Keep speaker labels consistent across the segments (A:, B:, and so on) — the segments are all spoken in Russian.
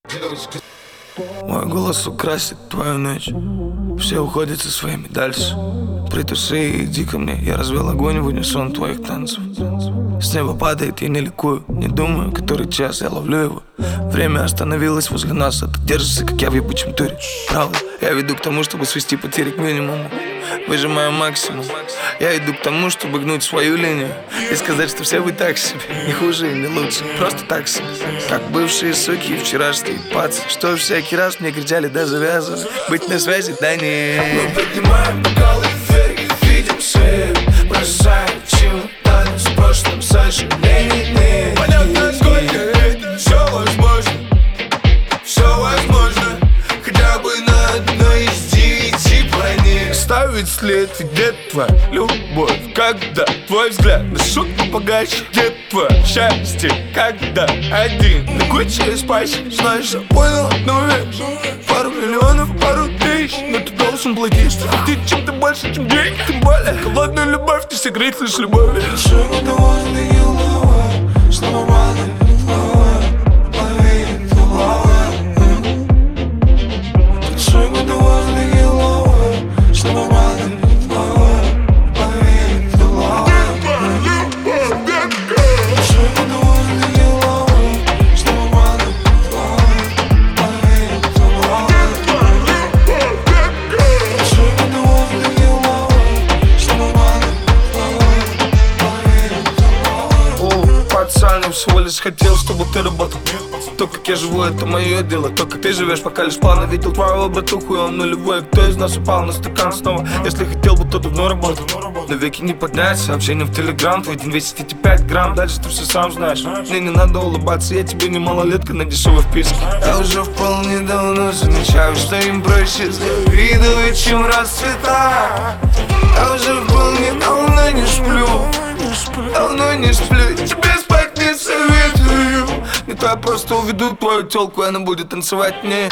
A: Мой голос украсит твою ночь. Все уходят со своими дальше. Притуши и иди ко мне. Я развел огонь в унисон твоих танцев. С неба падает, я не ликую. Не думаю, который час, я ловлю его. Время остановилось возле нас, а ты держишься, как я в ебучем туре. Правда, я веду к тому, чтобы свести потери к минимуму. Выжимаю максимум. Я иду к тому, чтобы гнуть свою линию и сказать, что все вы так себе. Не хуже и не лучше, просто так себе. Как бывшие суки и вчерашние пацы, что всякий раз мне кричали: да завязывай, быть на связи, да не. Мы поднимаем бокалы вверх и видим свет. Бросаем чемоданы с прошлым сожалениями. Понятно, сколько это все возможно. Все возможно, хотя бы на одной из 9 планет. Ставить след, где твоя любовь? Когда твой взгляд на шутку погаче? Где твое счастье? Когда один на куче спасибо. Знаешь, я понял одну вещь: пару миллионов, пару тысяч, но ты должен платить, что ты чем-то больше, чем деньги. Тем более холодную любовь ты согреть лишь любовью. Всего лишь хотел, чтобы ты работал. То, как я живу, это мое дело. То, как ты живешь, пока лишь плавно. Видел твоего братуху, и он нулевой. Кто из нас упал на стакан снова? Если хотел бы, то давно работал. На веки не поднять сообщение в телеграм. Твой день весит эти 5 грамм. Дальше ты все сам знаешь. Мне не надо улыбаться, я тебе не малолетка на дешевой вписке. Я уже вполне давно замечаю, что им проще завидовать, чем расцветать. Я уже вполне давно не сплю. Давно не сплю, тебе спать не советую. Не то я просто уведу твою тёлку, и она будет танцевать мне.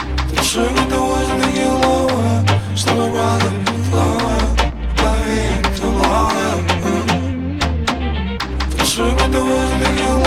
A: Чтобы